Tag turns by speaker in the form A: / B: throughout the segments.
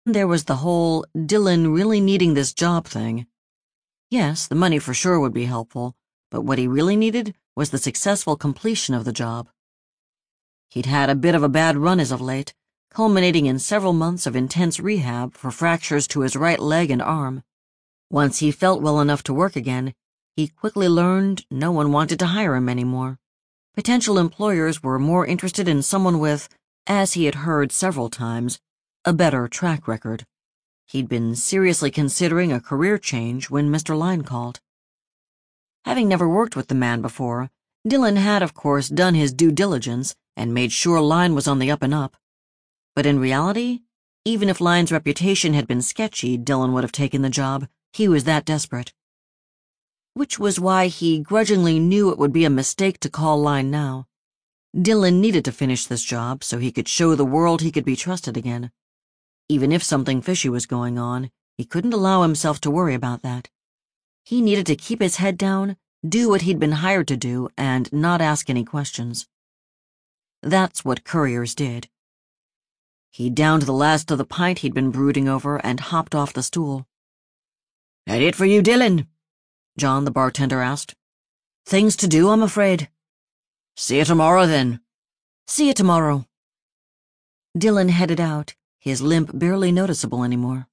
A: There was the whole Dylan really needing this job thing. Yes, the money for sure would be helpful, but what he really needed was the successful completion of the job. He'd had a bit of a bad run as of late, culminating in several months of intense rehab for fractures to his right leg and arm. Once he felt well enough to work again, he quickly learned no one wanted to hire him anymore. Potential employers were more interested in someone with, as he had heard several times, a better track record. He'd been seriously considering a career change when Mr. Lyne called. Having never worked with the man before, Dylan had, of course, done his due diligence and made sure Lyne was on the up and up. But in reality, even if Lyne's reputation had been sketchy, Dylan would have taken the job. He was that desperate. Which was why he grudgingly knew it would be a mistake to call Lyne now. Dylan needed to finish this job so he could show the world he could be trusted again. Even if something fishy was going on, he couldn't allow himself to worry about that. He needed to keep his head down, do what he'd been hired to do, and not ask any questions. That's what couriers did. He downed the last of the pint he'd been brooding over and hopped off the stool. "That it for you, Dylan?" John, the bartender, asked. "Things to do, I'm afraid." "See you tomorrow, then." "See you tomorrow." Dylan headed out, his limp barely noticeable anymore.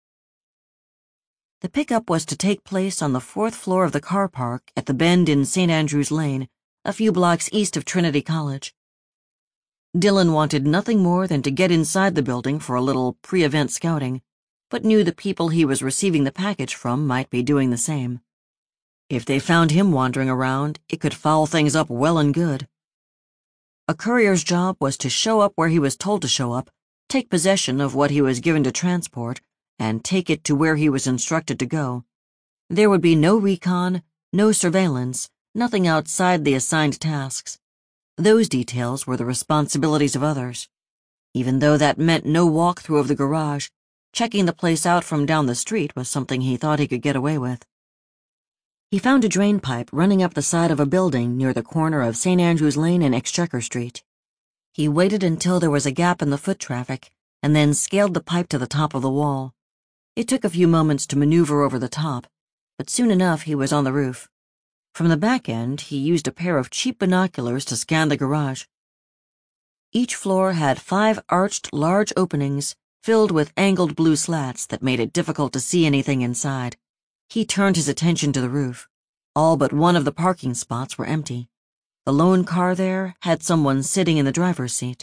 A: The pickup was to take place on the 4th floor of the car park at the bend in St. Andrews Lane, a few blocks east of Trinity College. Dylan wanted nothing more than to get inside the building for a little pre-event scouting, but knew the people he was receiving the package from might be doing the same. If they found him wandering around, it could foul things up well and good. A courier's job was to show up where he was told to show up, take possession of what he was given to transport, and take it to where he was instructed to go. There would be no recon, no surveillance, nothing outside the assigned tasks. Those details were the responsibilities of others. Even though that meant no walkthrough of the garage, checking the place out from down the street was something he thought he could get away with. He found a drain pipe running up the side of a building near the corner of St. Andrews Lane and Exchequer Street. He waited until there was a gap in the foot traffic and then scaled the pipe to the top of the wall. It took a few moments to maneuver over the top, but soon enough he was on the roof. From the back end, he used a pair of cheap binoculars to scan the garage. Each floor had 5 arched large openings filled with angled blue slats that made it difficult to see anything inside. He turned his attention to the roof. All but one of the parking spots were empty. The lone car there had someone sitting in the driver's seat.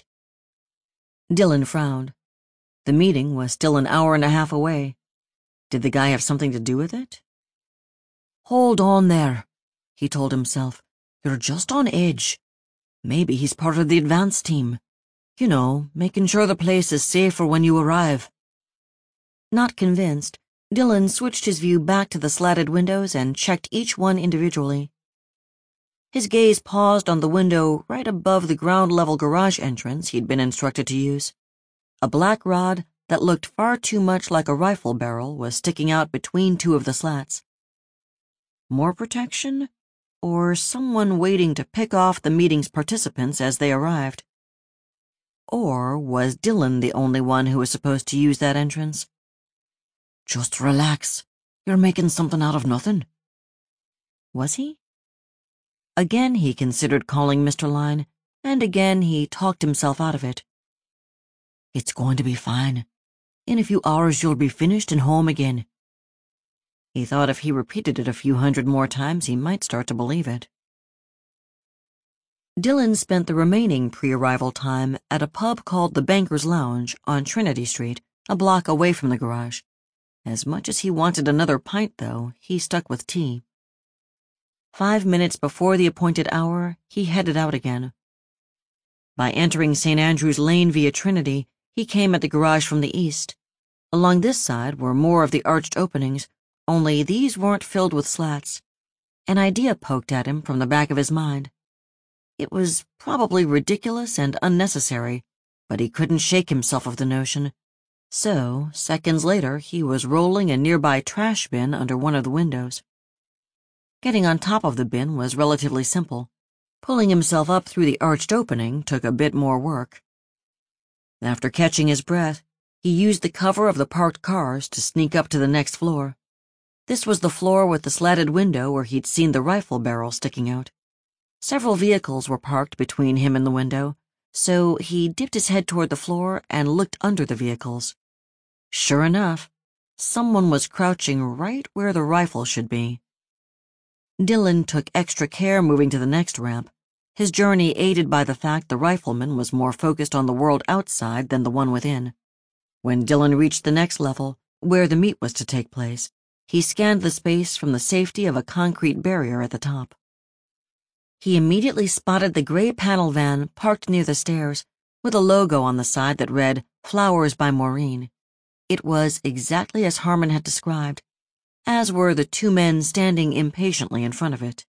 A: Dylan frowned. The meeting was still an hour and a half away. Did the guy have something to do with it? "Hold on there," he told himself. "You're just on edge. Maybe he's part of the advance team. You know, making sure the place is safe for when you arrive." Not convinced, Dylan switched his view back to the slatted windows and checked each one individually. His gaze paused on the window right above the ground-level garage entrance he'd been instructed to use. A black rod that looked far too much like a rifle barrel was sticking out between 2 of the slats. More protection? Or someone waiting to pick off the meeting's participants as they arrived? Or was Dylan the only one who was supposed to use that entrance? "Just relax. You're making something out of nothing." Was he? Again he considered calling Mr. Lyne, and again he talked himself out of it. "It's going to be fine. In a few hours you'll be finished and home again." He thought if he repeated it a few hundred more times, he might start to believe it. Dylan spent the remaining pre-arrival time at a pub called the Banker's Lounge on Trinity Street, a block away from the garage. As much as he wanted another pint, though, he stuck with tea. 5 minutes before the appointed hour, he headed out again. By entering St. Andrews Lane via Trinity, he came at the garage from the east. Along this side were more of the arched openings, only these weren't filled with slats. An idea poked at him from the back of his mind. It was probably ridiculous and unnecessary, but he couldn't shake himself of the notion. So, seconds later, he was rolling a nearby trash bin under one of the windows. Getting on top of the bin was relatively simple. Pulling himself up through the arched opening took a bit more work. After catching his breath, He used the cover of the parked cars to sneak up to the next floor. This was the floor with the slatted window where he'd seen the rifle barrel sticking out. Several vehicles were parked between him and the window, so he dipped his head toward the floor and looked under the vehicles. Sure enough, someone was crouching right where the rifle should be. Dylan took extra care moving to the next ramp, his journey aided by the fact the rifleman was more focused on the world outside than the one within. When Dylan reached the next level, where the meet was to take place, he scanned the space from the safety of a concrete barrier at the top. He immediately spotted the gray panel van parked near the stairs, with a logo on the side that read, "Flowers by Maureen." It was exactly as Harmon had described, as were the two men standing impatiently in front of it.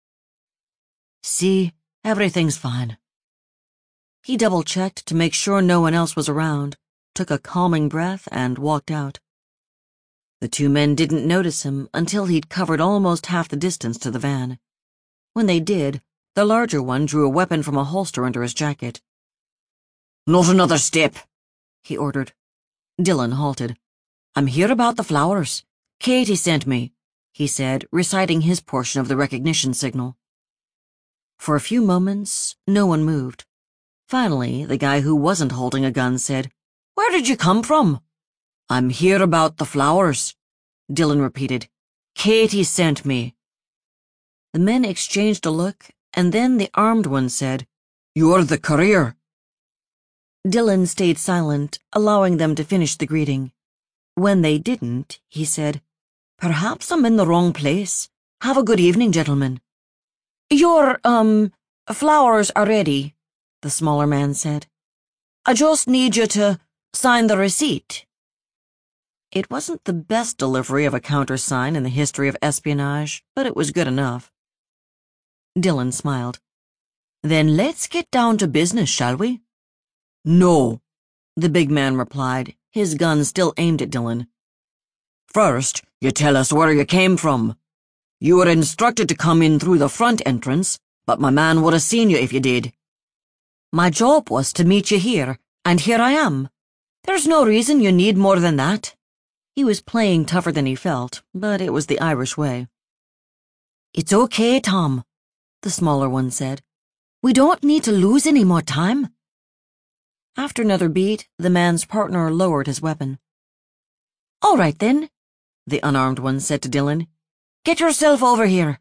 A: "See, everything's fine." He double-checked to make sure no one else was around, took a calming breath, and walked out. The two men didn't notice him until he'd covered almost half the distance to the van. When they did, the larger one drew a weapon from a holster under his jacket. "Not another step," he ordered. Dylan halted. "I'm here about the flowers. Katie sent me," he said, reciting his portion of the recognition signal. For a few moments, no one moved. Finally, the guy who wasn't holding a gun said, "Where did you come from?" "I'm here about the flowers," Dylan repeated. "Katie sent me." The men exchanged a look, and then the armed one said, "You're the courier." Dylan stayed silent, allowing them to finish the greeting. When they didn't, he said, "Perhaps I'm in the wrong place. Have a good evening, gentlemen." "Your, flowers are ready," the smaller man said. "I just need you to sign the receipt." It wasn't the best delivery of a countersign in the history of espionage, but it was good enough. Dylan smiled. "Then let's get down to business, shall we?" "No," the big man replied, his gun still aimed at Dylan. "First, you tell us where you came from. You were instructed to come in through the front entrance, but my man would have seen you if you did." "My job was to meet you here, and here I am. There's no reason you need more than that." He was playing tougher than he felt, but it was the Irish way. "It's okay, Tom," the smaller one said. "We don't need to lose any more time." After another beat, the man's partner lowered his weapon. "All right, then," the unarmed one said to Dylan. "Get yourself over here."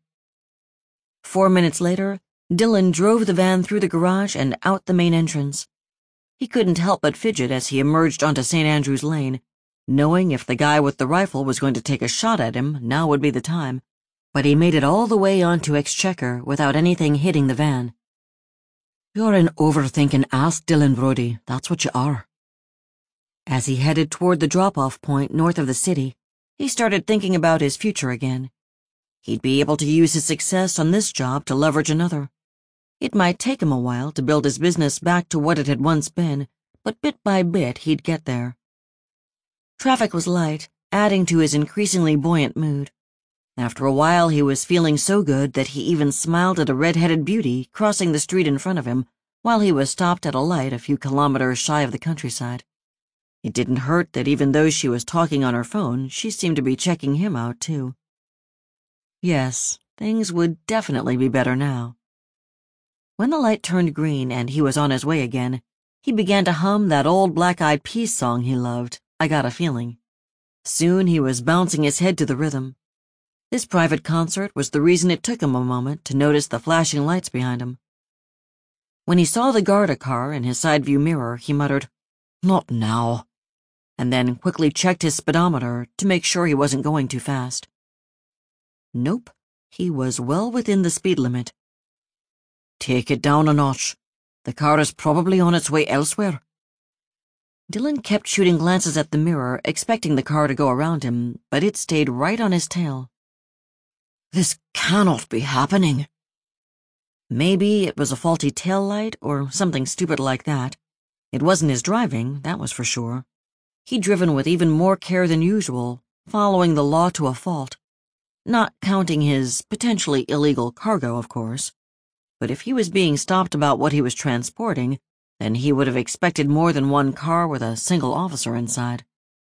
A: 4 minutes later, Dylan drove the van through the garage and out the main entrance. He couldn't help but fidget as he emerged onto St. Andrew's Lane, knowing if the guy with the rifle was going to take a shot at him, now would be the time. But he made it all the way onto Exchequer without anything hitting the van. "You're an overthinking ass, Dylan Brody, that's what you are." As he headed toward the drop-off point north of the city, he started thinking about his future again. He'd be able to use his success on this job to leverage another. It might take him a while to build his business back to what it had once been, but bit by bit he'd get there. Traffic was light, adding to his increasingly buoyant mood. After a while, he was feeling so good that he even smiled at a red-headed beauty crossing the street in front of him while he was stopped at a light a few kilometers shy of the countryside. It didn't hurt that even though she was talking on her phone, she seemed to be checking him out, too. Yes, things would definitely be better now. When the light turned green and he was on his way again, he began to hum that old Black Eyed Peas song he loved, "I Got a Feeling." Soon he was bouncing his head to the rhythm. This private concert was the reason it took him a moment to notice the flashing lights behind him. When he saw the Garda car in his side view mirror, he muttered, "Not now," and then quickly checked his speedometer to make sure he wasn't going too fast. Nope, he was well within the speed limit. "Take it down a notch. The car is probably on its way elsewhere." Dylan kept shooting glances at the mirror, expecting the car to go around him, but it stayed right on his tail. This cannot be happening. Maybe it was a faulty tail light or something stupid like that. It wasn't his driving, that was for sure. He'd driven with even more care than usual, following the law to a fault. Not counting his potentially illegal cargo, of course. But if he was being stopped about what he was transporting, then he would have expected more than one car with a single officer inside.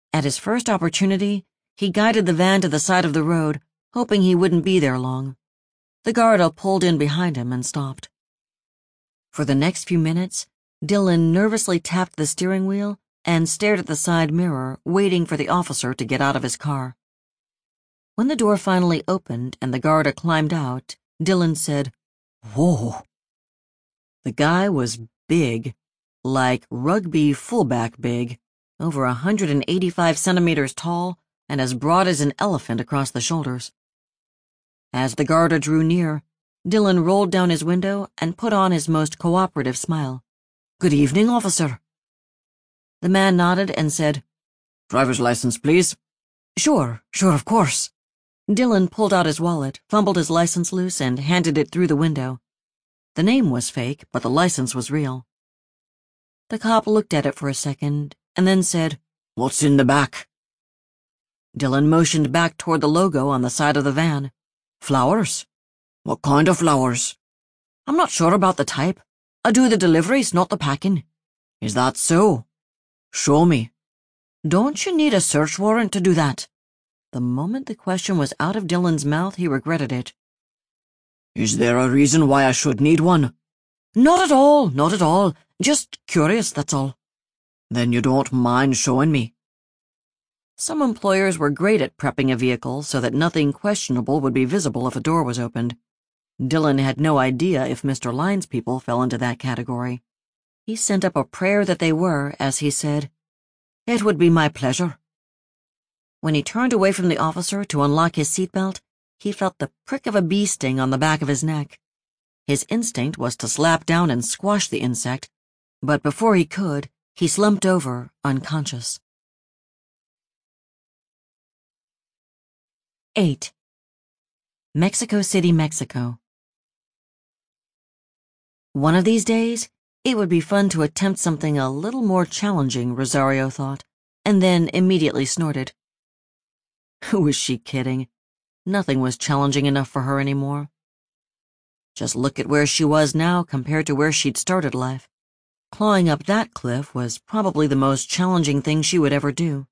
A: At his first opportunity, he guided the van to the side of the road, hoping he wouldn't be there long. The guard pulled in behind him and stopped. For the next few minutes, Dylan nervously tapped the steering wheel and stared at the side mirror, waiting for the officer to get out of his car. When the door finally opened and the guard climbed out, Dylan said, "Whoa." The guy was big, like rugby fullback big, over 185 centimeters tall and as broad as an elephant across the shoulders. As the guard drew near, Dylan rolled down his window and put on his most cooperative smile. "Good evening, officer." The man nodded and said, "Driver's license, please." Sure, of course." Dylan pulled out his wallet, fumbled his license loose, and handed it through the window. The name was fake, but the license was real. The cop looked at it for a second, and then said, "What's in the back?" Dylan motioned back toward the logo on the side of the van. "Flowers." "What kind of flowers?" "I'm not sure about the type. I do the deliveries, not the packing." "Is that so? Show me." "Don't you need a search warrant to do that?" The moment the question was out of Dylan's mouth, he regretted it. "Is there a reason why I should need one?" Not at all. Just curious, that's all." "Then you don't mind showing me?" Some employers were great at prepping a vehicle so that nothing questionable would be visible if a door was opened. Dylan had no idea if Mr. Lyne's people fell into that category. He sent up a prayer that they were, as he said, "It would be my pleasure." When he turned away from the officer to unlock his seatbelt, he felt the prick of a bee sting on the back of his neck. His instinct was to slap down and squash the insect, but before he could, he slumped over, unconscious. 8. Mexico City, Mexico. One of these days, it would be fun to attempt something a little more challenging, Rosario thought, and then immediately snorted. Who was she kidding? Nothing was challenging enough for her anymore. Just look at where she was now compared to where she'd started life. Clawing up that cliff was probably the most challenging thing she would ever do.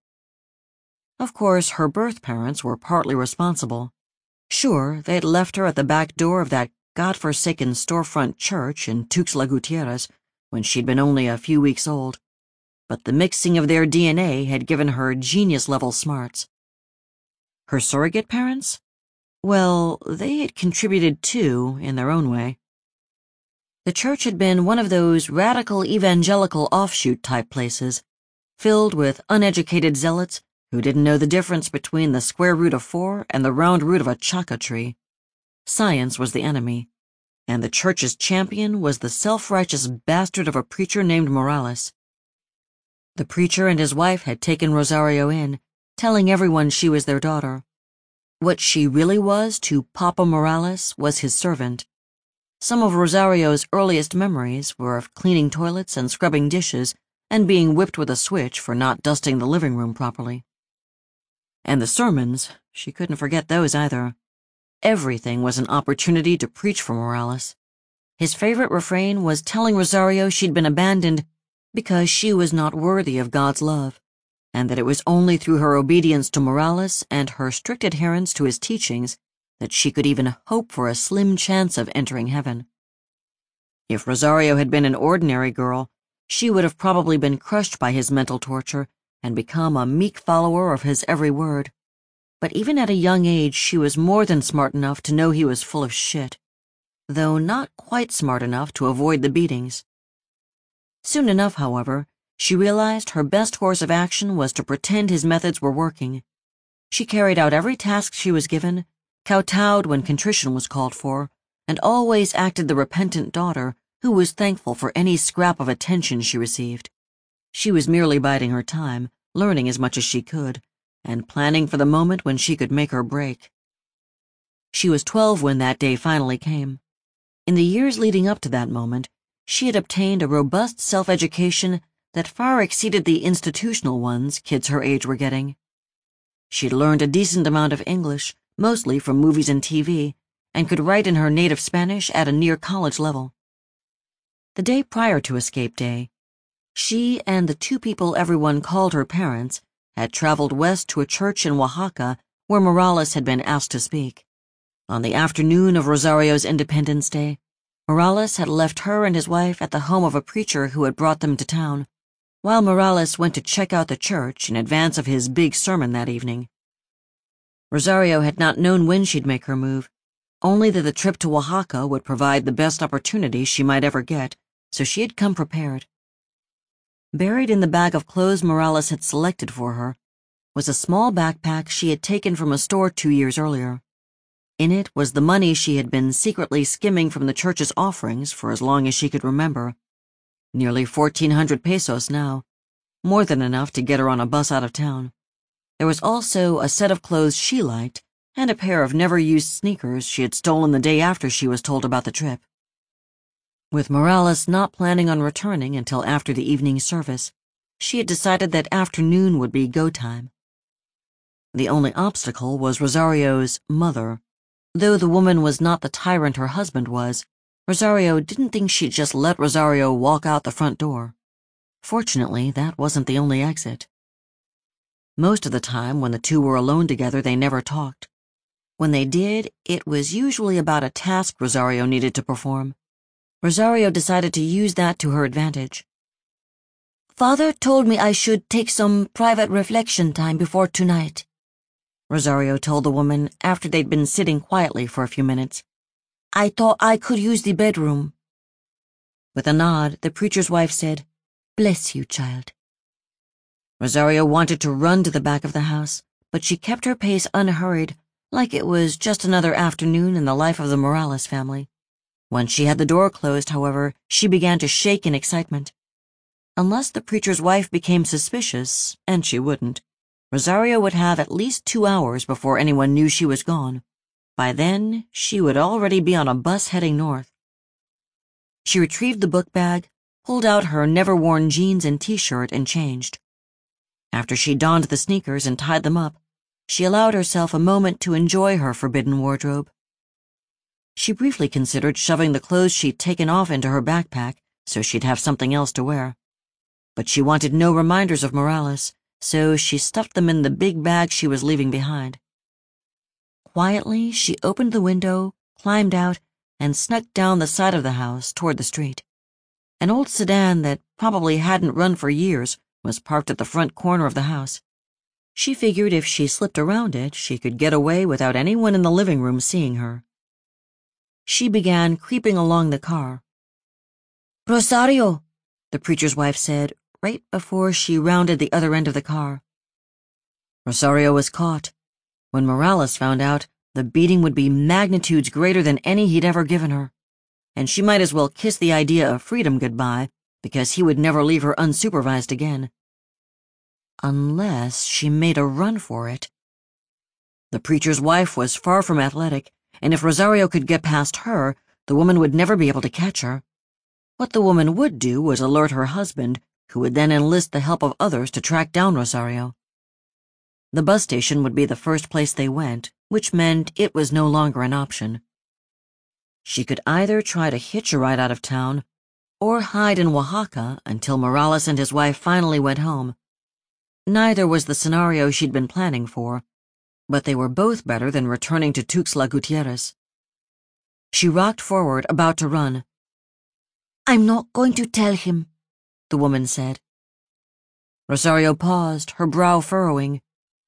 A: Of course, her birth parents were partly responsible. Sure, they'd left her at the back door of that godforsaken storefront church in Tuxtla Gutierrez when she'd been only a few weeks old, but the mixing of their DNA had given her genius-level smarts. Her surrogate parents? Well, they had contributed too, in their own way. The church had been one of those radical evangelical offshoot-type places, filled with uneducated zealots who didn't know the difference between the square root of 4 and the round root of a chaca tree. Science was the enemy, and the church's champion was the self-righteous bastard of a preacher named Morales. The preacher and his wife had taken Rosario in, telling everyone she was their daughter. What she really was to Papa Morales was his servant. Some of Rosario's earliest memories were of cleaning toilets and scrubbing dishes and being whipped with a switch for not dusting the living room properly. And the sermons, she couldn't forget those either. Everything was an opportunity to preach for Morales. His favorite refrain was telling Rosario she'd been abandoned because she was not worthy of God's love, and that it was only through her obedience to Morales and her strict adherence to his teachings that she could even hope for a slim chance of entering heaven. If Rosario had been an ordinary girl, she would have probably been crushed by his mental torture and become a meek follower of his every word. But even at a young age, she was more than smart enough to know he was full of shit, though not quite smart enough to avoid the beatings. Soon enough, however, she realized her best course of action was to pretend his methods were working. She carried out every task she was given, kowtowed when contrition was called for, and always acted the repentant daughter who was thankful for any scrap of attention she received. She was merely biding her time, learning as much as she could, and planning for the moment when she could make her break. She was 12 when that day finally came. In the years leading up to that moment, she had obtained a robust self-education that far exceeded the institutional ones kids her age were getting. She'd learned a decent amount of English, mostly from movies and TV, and could write in her native Spanish at a near-college level. The day prior to Escape Day, she and the 2 people everyone called her parents had traveled west to a church in Oaxaca where Morales had been asked to speak. On the afternoon of Rosario's Independence Day, Morales had left her and his wife at the home of a preacher who had brought them to town, while Morales went to check out the church in advance of his big sermon that evening. Rosario had not known when she'd make her move, only that the trip to Oaxaca would provide the best opportunity she might ever get, so she had come prepared. Buried in the bag of clothes Morales had selected for her was a small backpack she had taken from a store 2 years earlier. In it was the money she had been secretly skimming from the church's offerings for as long as she could remember. Nearly 1,400 pesos now, more than enough to get her on a bus out of town. There was also a set of clothes she liked and a pair of never-used sneakers she had stolen the day after she was told about the trip. With Morales not planning on returning until after the evening service, she had decided that afternoon would be go time. The only obstacle was Rosario's mother. Though the woman was not the tyrant her husband was, Rosario didn't think she'd just let Rosario walk out the front door. Fortunately, that wasn't the only exit. Most of the time, when the two were alone together, they never talked. When they did, it was usually about a task Rosario needed to perform. Rosario decided to use that to her advantage.
B: "Father told me I should take some private reflection time before tonight,"
A: Rosario told the woman after they'd been sitting quietly for a few minutes.
B: "I thought I could use the bedroom."
A: With a nod, the preacher's wife said,
B: "Bless you, child."
A: Rosario wanted to run to the back of the house, but she kept her pace unhurried, like it was just another afternoon in the life of the Morales family. Once she had the door closed, however, she began to shake in excitement. Unless the preacher's wife became suspicious, and she wouldn't, Rosario would have at least 2 hours before anyone knew she was gone. By then, she would already be on a bus heading north. She retrieved the book bag, pulled out her never-worn jeans and t-shirt, and changed. After she donned the sneakers and tied them up, she allowed herself a moment to enjoy her forbidden wardrobe. She briefly considered shoving the clothes she'd taken off into her backpack so she'd have something else to wear. But she wanted no reminders of Morales, so she stuffed them in the big bag she was leaving behind. Quietly, she opened the window, climbed out, and snuck down the side of the house toward the street. An old sedan that probably hadn't run for years was parked at the front corner of the house. She figured if she slipped around it, she could get away without anyone in the living room seeing her. She began creeping along the car.
B: "Rosario,"
A: the preacher's wife said, right before she rounded the other end of the car. Rosario was caught. When Morales found out, the beating would be magnitudes greater than any he'd ever given her, and she might as well kiss the idea of freedom goodbye, because he would never leave her unsupervised again. Unless she made a run for it. The preacher's wife was far from athletic, and if Rosario could get past her, the woman would never be able to catch her. What the woman would do was alert her husband, who would then enlist the help of others to track down Rosario. The bus station would be the first place they went, which meant it was no longer an option. She could either try to hitch a ride out of town, or hide in Oaxaca until Morales and his wife finally went home. Neither was the scenario she'd been planning for, but they were both better than returning to Tuxtla Gutierrez. She rocked forward, about to run.
B: "I'm not going to tell him,"
A: the woman said. Rosario paused, her brow furrowing.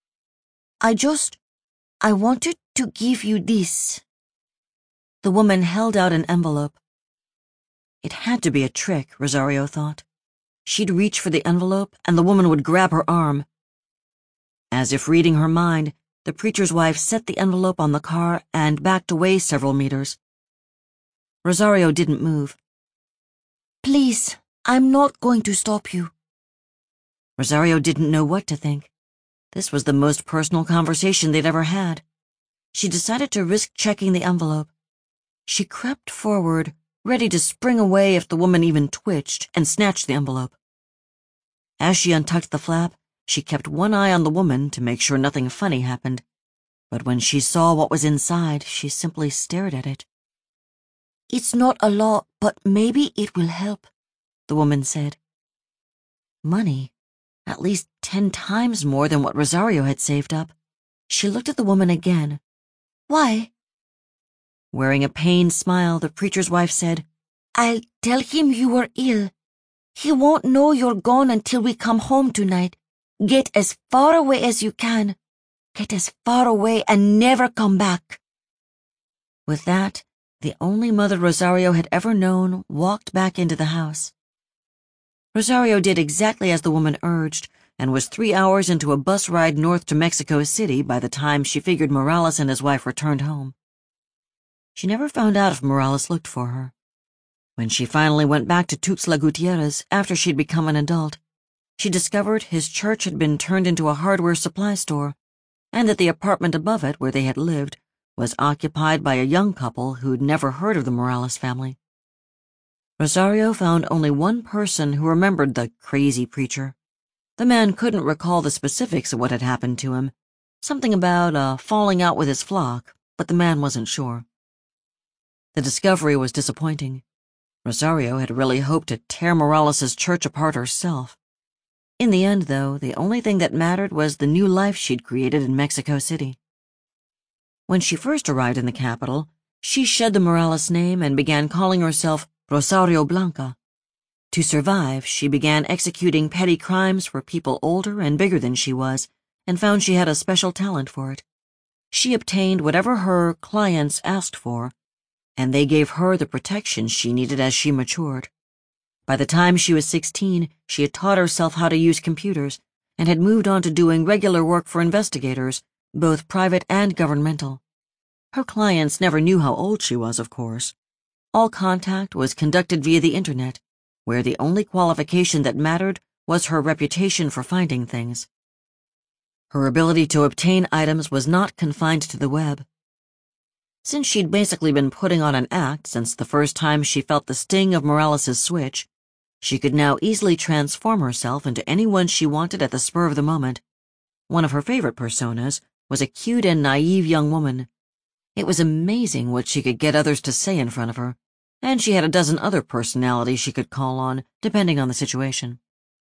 B: I wanted to give you this."
A: The woman held out an envelope. It had to be a trick, Rosario thought. She'd reach for the envelope, and the woman would grab her arm. As if reading her mind, the preacher's wife set the envelope on the car and backed away several meters. Rosario didn't move.
B: "Please, I'm not going to stop you."
A: Rosario didn't know what to think. This was the most personal conversation they'd ever had. She decided to risk checking the envelope. She crept forward, ready to spring away if the woman even twitched, and snatched the envelope. As she untucked the flap, she kept one eye on the woman to make sure nothing funny happened. But when she saw what was inside, she simply stared at it.
B: "It's not a lot, but maybe it will help,"
A: the woman said. Money. at least 10 times more than what Rosario had saved up. She looked at the woman again.
B: Why?
A: Wearing a pained smile, the preacher's wife said,
B: I'll tell him you were ill. He won't know you're gone until we come home tonight. Get as far away as you can. Get as far away and never come back.
A: With that, the only mother Rosario had ever known walked back into the house. Rosario did exactly as the woman urged, and was 3 hours into a bus ride north to Mexico City by the time she figured Morales and his wife returned home. She never found out if Morales looked for her. When she finally went back to Tuxtla Gutierrez after she'd become an adult, she discovered his church had been turned into a hardware supply store, and that the apartment above it where they had lived was occupied by a young couple who'd never heard of the Morales family. Rosario found only one person who remembered the crazy preacher. The man couldn't recall the specifics of what had happened to him, something about falling out with his flock, but the man wasn't sure. The discovery was disappointing. Rosario had really hoped to tear Morales' church apart herself. In the end, though, the only thing that mattered was the new life she'd created in Mexico City. When she first arrived in the capital, she shed the Morales name and began calling herself Rosario Blanca. To survive, she began executing petty crimes for people older and bigger than she was, and found she had a special talent for it. She obtained whatever her clients asked for, and they gave her the protection she needed as she matured. By the time she was 16, she had taught herself how to use computers and had moved on to doing regular work for investigators, both private and governmental. Her clients never knew how old she was, of course. All contact was conducted via the internet, where the only qualification that mattered was her reputation for finding things. Her ability to obtain items was not confined to the web. Since she'd basically been putting on an act since the first time she felt the sting of Morales' switch, she could now easily transform herself into anyone she wanted at the spur of the moment. One of her favorite personas was a cute and naive young woman. It was amazing what she could get others to say in front of her, and she had a dozen other personalities she could call on, depending on the situation.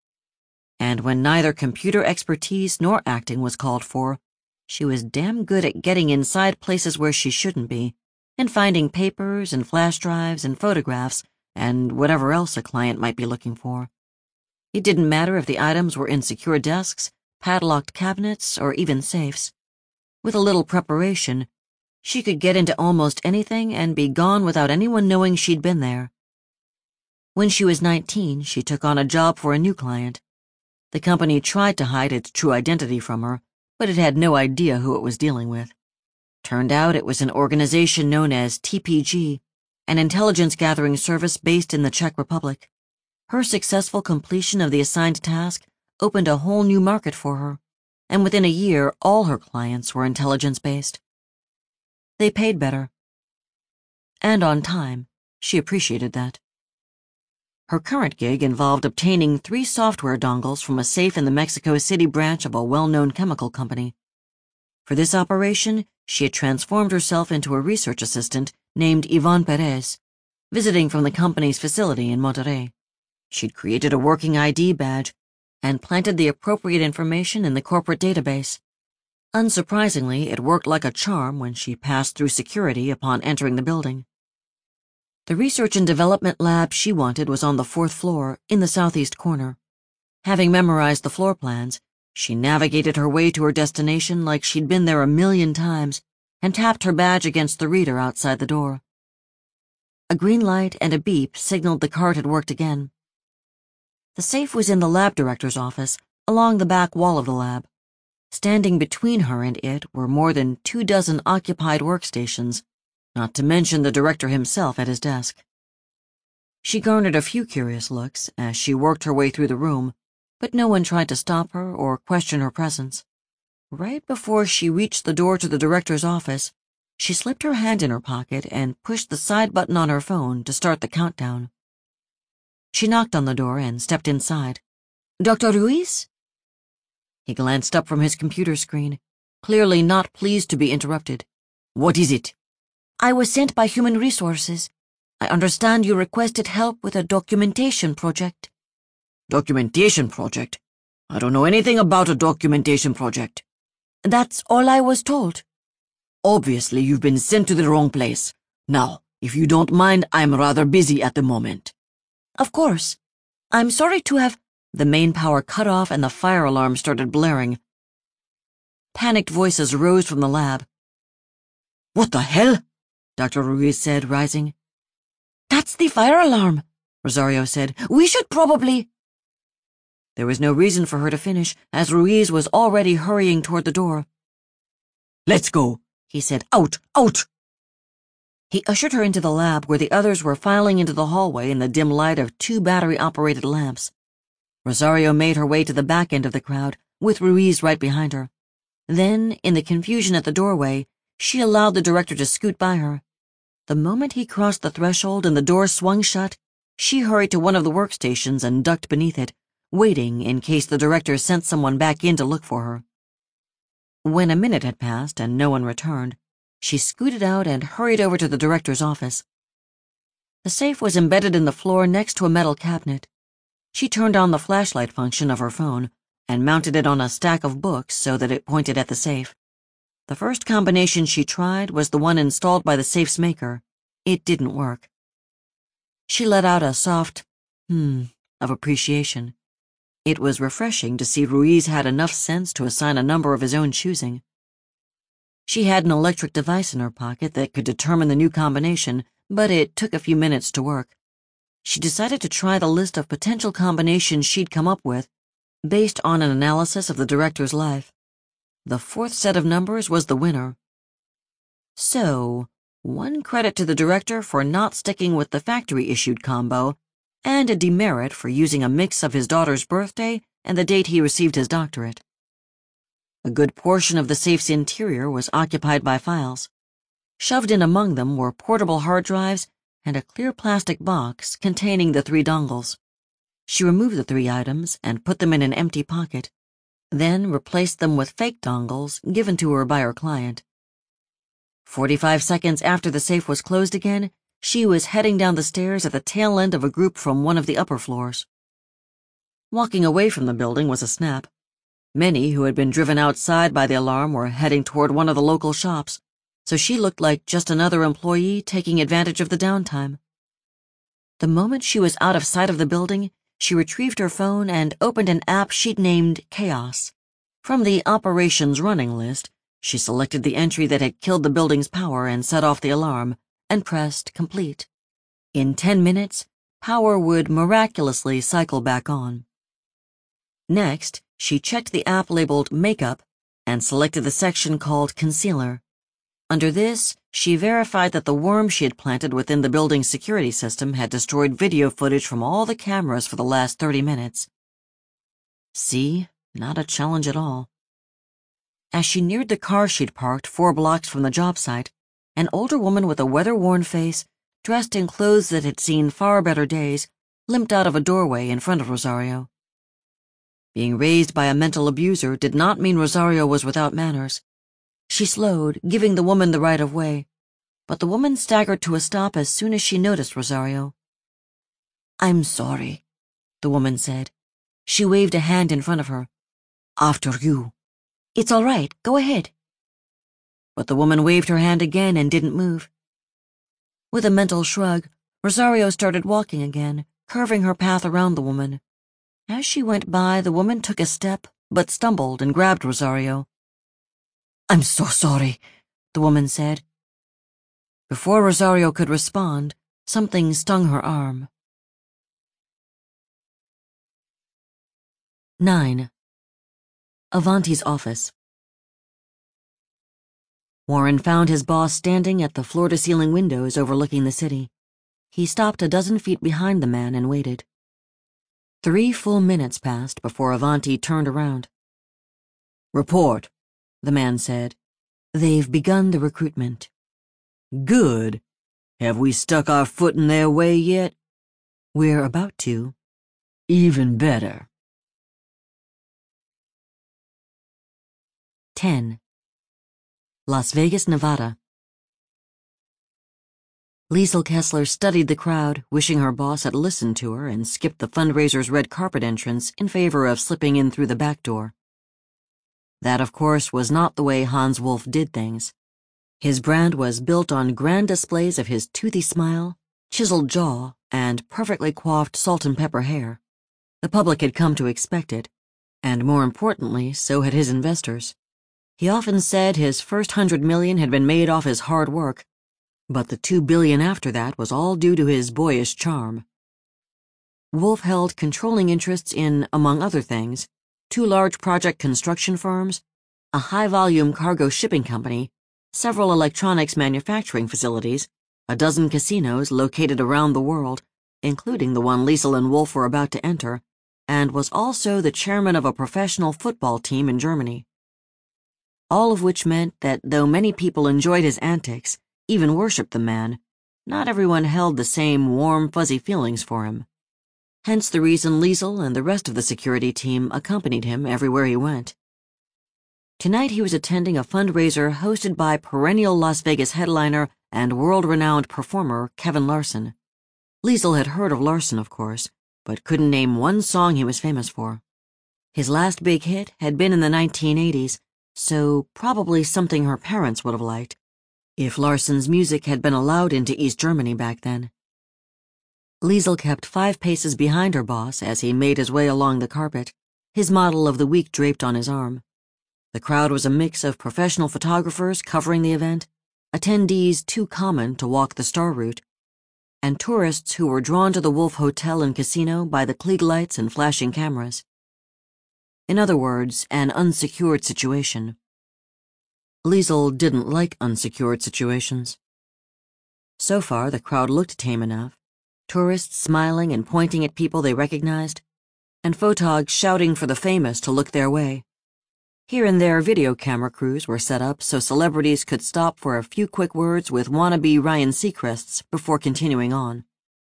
A: And when neither computer expertise nor acting was called for, she was damn good at getting inside places where she shouldn't be, and finding papers and flash drives and photographs and whatever else a client might be looking for. It didn't matter if the items were in secure desks, padlocked cabinets, or even safes. With a little preparation, she could get into almost anything and be gone without anyone knowing she'd been there. When she was 19, she took on a job for a new client. The company tried to hide its true identity from her, but it had no idea who it was dealing with. Turned out it was an organization known as TPG, an intelligence-gathering service based in the Czech Republic. Her successful completion of the assigned task opened a whole new market for her, and within a year all her clients were intelligence-based. They paid better. And on time. She appreciated that. Her current gig involved obtaining 3 software dongles from a safe in the Mexico City branch of a well-known chemical company. For this operation, she had transformed herself into a research assistant named Yvonne Perez, visiting from the company's facility in Monterrey. She'd created a working ID badge and planted the appropriate information in the corporate database. Unsurprisingly, it worked like a charm when she passed through security upon entering the building. The research and development lab she wanted was on the 4th floor, in the southeast corner. Having memorized the floor plans, she navigated her way to her destination like she'd been there a million times, and tapped her badge against the reader outside the door. A green light and a beep signaled the card had worked again. The safe was in the lab director's office, along the back wall of the lab. Standing between her and it were more than 24 occupied workstations, not to mention the director himself at his desk. She garnered a few curious looks as she worked her way through the room, but no one tried to stop her or question her presence. Right before she reached the door to the director's office, she slipped her hand in her pocket and pushed the side button on her phone to start the countdown. She knocked on the door and stepped inside. "Dr. Ruiz?" He glanced up from his computer screen, clearly not pleased to be interrupted. "What is it?"
B: I was sent by Human Resources. I understand you requested help with a documentation project.
A: "Documentation project? I don't know anything about a documentation project.
B: That's all I was told.
A: Obviously, you've been sent to the wrong place. Now, if you don't mind, I'm rather busy at the moment.
B: Of course. I'm sorry to have...
A: The main power cut off and the fire alarm started blaring. Panicked voices rose from the lab. What the hell? Dr. Ruiz said, rising.
B: That's the fire alarm, Rosario said. We should probably...
A: There was no reason for her to finish, as Ruiz was already hurrying toward the door. Let's go, he said. Out! Out! He ushered her into the lab where the others were filing into the hallway in the dim light of 2 battery-operated lamps. Rosario made her way to the back end of the crowd, with Ruiz right behind her. Then, in the confusion at the doorway, she allowed the director to scoot by her. The moment he crossed the threshold and the door swung shut, she hurried to one of the workstations and ducked beneath it, waiting in case the director sent someone back in to look for her. When a minute had passed and no one returned, she scooted out and hurried over to the director's office. The safe was embedded in the floor next to a metal cabinet. She turned on the flashlight function of her phone and mounted it on a stack of books so that it pointed at the safe. The first combination she tried was the one installed by the safe's maker. It didn't work. She let out a soft of appreciation. It was refreshing to see Ruiz had enough sense to assign a number of his own choosing. She had an electric device in her pocket that could determine the new combination, but it took a few minutes to work. She decided to try the list of potential combinations she'd come up with, based on an analysis of the director's life. The 4th set of numbers was the winner. So, 1 credit to the director for not sticking with the factory-issued combo, and a demerit for using a mix of his daughter's birthday and the date he received his doctorate. A good portion of the safe's interior was occupied by files. Shoved in among them were portable hard drives and a clear plastic box containing the 3 dongles. She removed the 3 items and put them in an empty pocket, then replaced them with fake dongles given to her by her client. 45 seconds after the safe was closed again, she was heading down the stairs at the tail end of a group from one of the upper floors. Walking away from the building was a snap. Many who had been driven outside by the alarm were heading toward one of the local shops, so she looked like just another employee taking advantage of the downtime. The moment she was out of sight of the building, she retrieved her phone and opened an app she'd named Chaos. From the operations running list, she selected the entry that had killed the building's power and set off the alarm, and pressed complete. In 10 minutes, power would miraculously cycle back on. Next, she checked the app labeled Makeup and selected the section called Concealer. Under this, she verified that the worm she had planted within the building's security system had destroyed video footage from all the cameras for the last 30 minutes. See, not a challenge at all. As she neared the car she'd parked 4 blocks from the job site, an older woman with a weather-worn face, dressed in clothes that had seen far better days, limped out of a doorway in front of Rosario. Being raised by a mental abuser did not mean Rosario was without manners. She slowed, giving the woman the right of way, but the woman staggered to a stop as soon as she noticed Rosario. "I'm sorry," the woman said. She waved a hand in front of her. "After you." "It's all right, go ahead." But the woman waved her hand again and didn't move. With a mental shrug, Rosario started walking again, curving her path around the woman. As she went by, the woman took a step, but stumbled and grabbed Rosario. "I'm so sorry," the woman said. Before Rosario could respond, something stung her arm. 9. Avanti's office. Warren found his boss standing at the floor-to-ceiling windows overlooking the city. He stopped a dozen feet behind the man and waited. 3 full minutes passed before Avanti turned around. "Report," the man said. "They've begun the recruitment." "Good. Have we stuck our foot in their way yet?" "We're about to." "Even better." 10. Las Vegas, Nevada. Liesel Kessler studied the crowd, wishing her boss had listened to her and skipped the fundraiser's red carpet entrance in favor of slipping in through the back door. That, of course, was not the way Hans Wolf did things. His brand was built on grand displays of his toothy smile, chiseled jaw, and perfectly coiffed salt and pepper hair. The public had come to expect it, and more importantly, so had his investors. He often said his first $100 million had been made off his hard work, but the $2 billion after that was all due to his boyish charm. Wolf held controlling interests in, among other things, 2 large project construction firms, a high-volume cargo shipping company, several electronics manufacturing facilities, a dozen casinos located around the world, including the one Liesel and Wolf were about to enter, and was also the chairman of a professional football team in Germany. All of which meant that though many people enjoyed his antics, even worshipped the man, not everyone held the same warm, fuzzy feelings for him. Hence the reason Liesel and the rest of the security team accompanied him everywhere he went. Tonight he was attending a fundraiser hosted by perennial Las Vegas headliner and world-renowned performer Kevin Larson. Liesel had heard of Larson, of course, but couldn't name one song he was famous for. His last big hit had been in the 1980s, so probably something her parents would have liked, if Larson's music had been allowed into East Germany back then. Liesel kept 5 paces behind her boss as he made his way along the carpet, his model of the week draped on his arm. The crowd was a mix of professional photographers covering the event, attendees too common to walk the star route, and tourists who were drawn to the Wolf Hotel and Casino by the Klieg lights and flashing cameras. In other words, an unsecured situation. Liesel didn't like unsecured situations. So far, the crowd looked tame enough, tourists smiling and pointing at people they recognized, and photogs shouting for the famous to look their way. Here and there, video camera crews were set up so celebrities could stop for a few quick words with wannabe Ryan Seacrests before continuing on.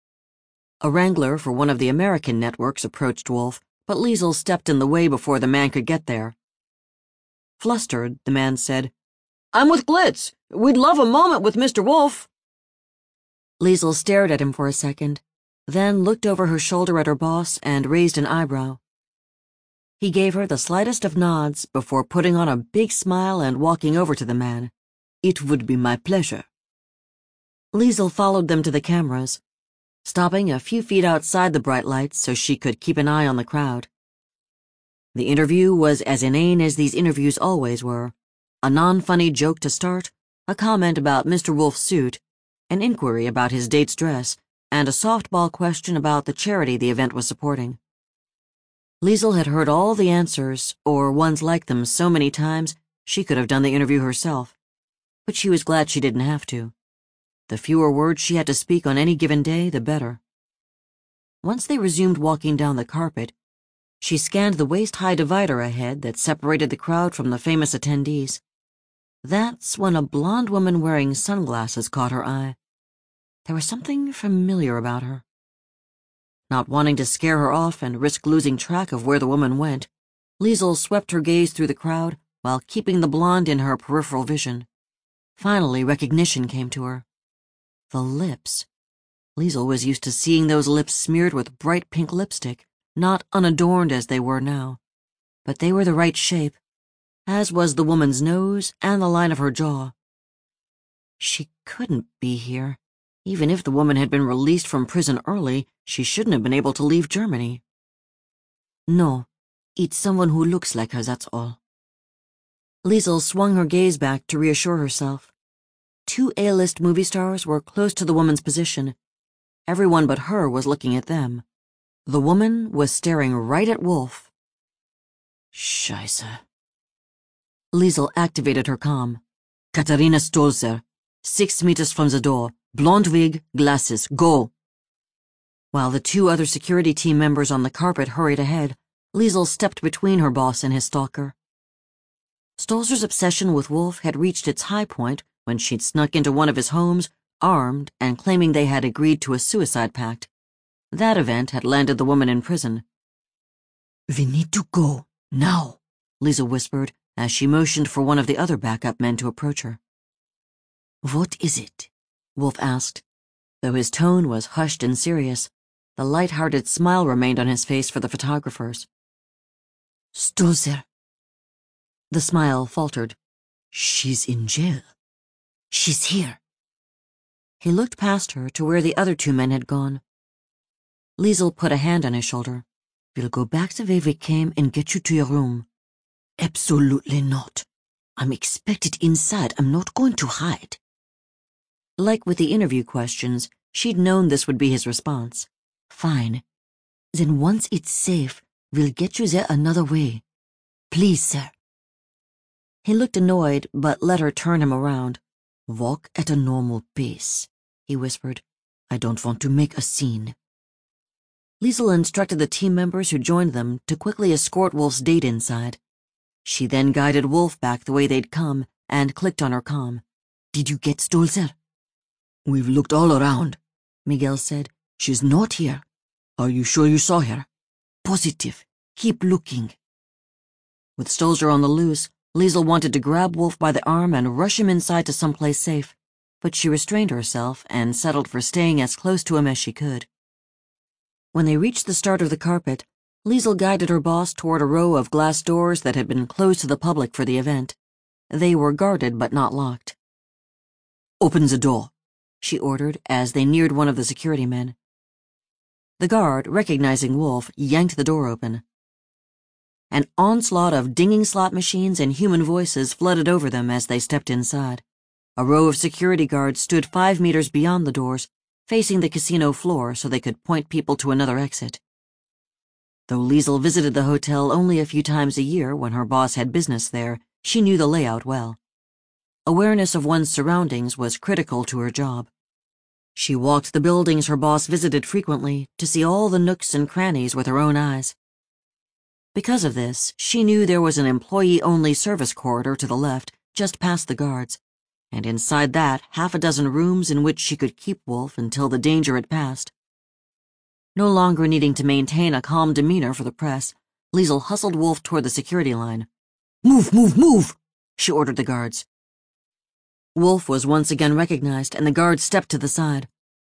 A: A wrangler for one of the American networks approached Wolf, but Liesel stepped in the way before the man could get there. Flustered, the man said, "I'm with Glitz. We'd love a moment with Mr. Wolf." Liesel stared at him for a second, then looked over her shoulder at her boss and raised an eyebrow. He gave her the slightest of nods before putting on a big smile and walking over to the man. "It would be my pleasure." Liesel followed them to the cameras, stopping a few feet outside the bright lights so she could keep an eye on the crowd. The interview was as inane as these interviews always were. A non-funny joke to start, a comment about Mr. Wolf's suit, an inquiry about his date's dress, and a softball question about the charity the event was supporting. Liesel had heard all the answers, or ones like them, so many times she could have done the interview herself. But she was glad she didn't have to. The fewer words she had to speak on any given day, the better. Once they resumed walking down the carpet, she scanned the waist-high divider ahead that separated the crowd from the famous attendees. That's when a blonde woman wearing sunglasses caught her eye. There was something familiar about her. Not wanting to scare her off and risk losing track of where the woman went, Liesel swept her gaze through the crowd while keeping the blonde in her peripheral vision. Finally, recognition came to her. The lips. Liesel was used to seeing those lips smeared with bright pink lipstick, not unadorned as they were now. But they were the right shape, as was the woman's nose and the line of her jaw. She couldn't be here. Even if the woman had been released from prison early, she shouldn't have been able to leave Germany. No, it's someone who looks like her, that's all. Liesel swung her gaze back to reassure herself. 2 A-list movie stars were close to the woman's position. Everyone but her was looking at them. The woman was staring right at Wolf. Scheiße. Liesel activated her calm. Katharina Stolzer, 6 meters from the door. Blonde wig, glasses, go. While the 2 other security team members on the carpet hurried ahead, Liesel stepped between her boss and his stalker. Stolzer's obsession with Wolf had reached its high point when she'd snuck into one of his homes, armed and claiming they had agreed to a suicide pact. That event had landed the woman in prison. "We need to go, now," Liesel whispered as she motioned for one of the other backup men to approach her. "What is it?" Wolf asked, Though his tone was hushed and serious, the light-hearted smile remained on his face for the photographers.
B: Stolzer.
A: The smile faltered. She's in jail.
B: She's here.
A: He looked past her to where the other two men had gone. Liesel put a hand on his shoulder. We'll go back the way we came and get you to your room.
B: Absolutely not. I'm expected inside. I'm not going to hide.
A: Like with the interview questions, she'd known this would be his response.
B: Fine. Then once it's safe, we'll get you there another way. Please, sir.
A: He looked annoyed, but let her turn him around.
B: Walk at a normal pace, he whispered. I don't want to make a scene.
A: Liesel instructed the team members who joined them to quickly escort Wolf's date inside. She then guided Wolf back the way they'd come and clicked on her comm.
B: Did you get Stolzer?
C: We've looked all around,
B: Miguel said.
C: She's not here. Are you sure you saw her?
B: Positive. Keep looking.
A: With Stolzer on the loose, Liesel wanted to grab Wolf by the arm and rush him inside to someplace safe, but she restrained herself and settled for staying as close to him as she could. When they reached the start of the carpet, Liesel guided her boss toward a row of glass doors that had been closed to the public for the event. They were guarded but not locked.
C: Open the door,
A: she ordered as they neared one of the security men. The guard, recognizing Wolf, yanked the door open. An onslaught of dinging slot machines and human voices flooded over them as they stepped inside. A row of security guards stood 5 meters beyond the doors, facing the casino floor so they could point people to another exit. Though Liesel visited the hotel only a few times a year when her boss had business there, she knew the layout well. Awareness of one's surroundings was critical to her job. She walked the buildings her boss visited frequently to see all the nooks and crannies with her own eyes. Because of this, she knew there was an employee-only service corridor to the left, just past the guards, and inside that 6 rooms in which she could keep Wolf until the danger had passed. No longer needing to maintain a calm demeanor for the press, Liesel hustled Wolf toward the security line.
C: Move, move, move,
A: she ordered the guards. Wolf was once again recognized, and the guards stepped to the side.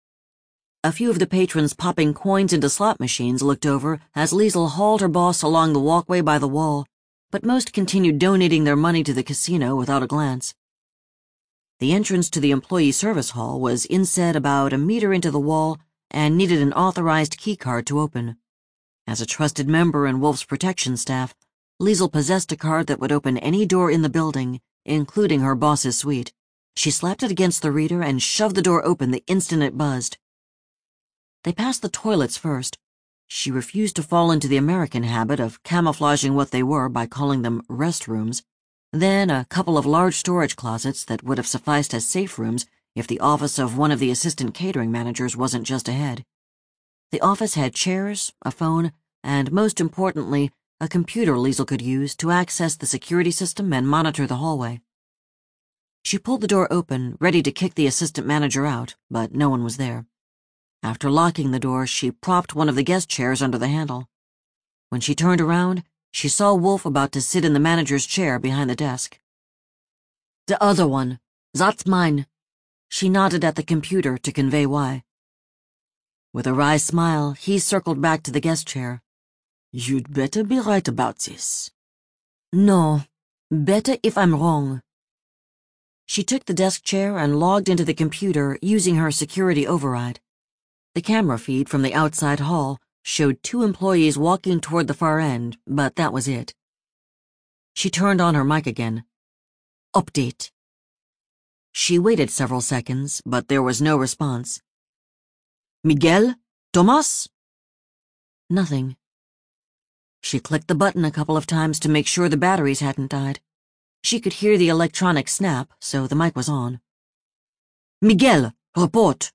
A: A few of the patrons popping coins into slot machines looked over as Liesel hauled her boss along the walkway by the wall, but most continued donating their money to the casino without a glance. The entrance to the employee service hall was inset about 1 meter into the wall and needed an authorized key card to open. As a trusted member in Wolf's protection staff, Liesel possessed a card that would open any door in the building, including her boss's suite. She slapped it against the reader and shoved the door open the instant it buzzed. They passed the toilets first. She refused to fall into the American habit of camouflaging what they were by calling them restrooms. Then a couple of large storage closets that would have sufficed as safe rooms if the office of one of the assistant catering managers wasn't just ahead. The office had chairs, a phone, and most importantly, a computer Liesel could use to access the security system and monitor the hallway. She pulled the door open, ready to kick the assistant manager out, but no one was there. After locking the door, she propped one of the guest chairs under the handle. When she turned around, she saw Wolf about to sit in the manager's chair behind the desk.
C: The other one. That's mine.
A: She nodded at the computer to convey why. With a wry smile, he circled back to the guest chair.
C: You'd better be right about this.
B: No, better if I'm wrong.
A: She took the desk chair and logged into the computer using her security override. The camera feed from the outside hall showed 2 employees walking toward the far end, but that was it. She turned on her mic again.
B: Update.
A: She waited several seconds, but there was no response.
C: Miguel? Tomas?
A: Nothing. She clicked the button a couple of times to make sure the batteries hadn't died. She could hear the electronic snap, so the mic was on.
C: Miguel, report.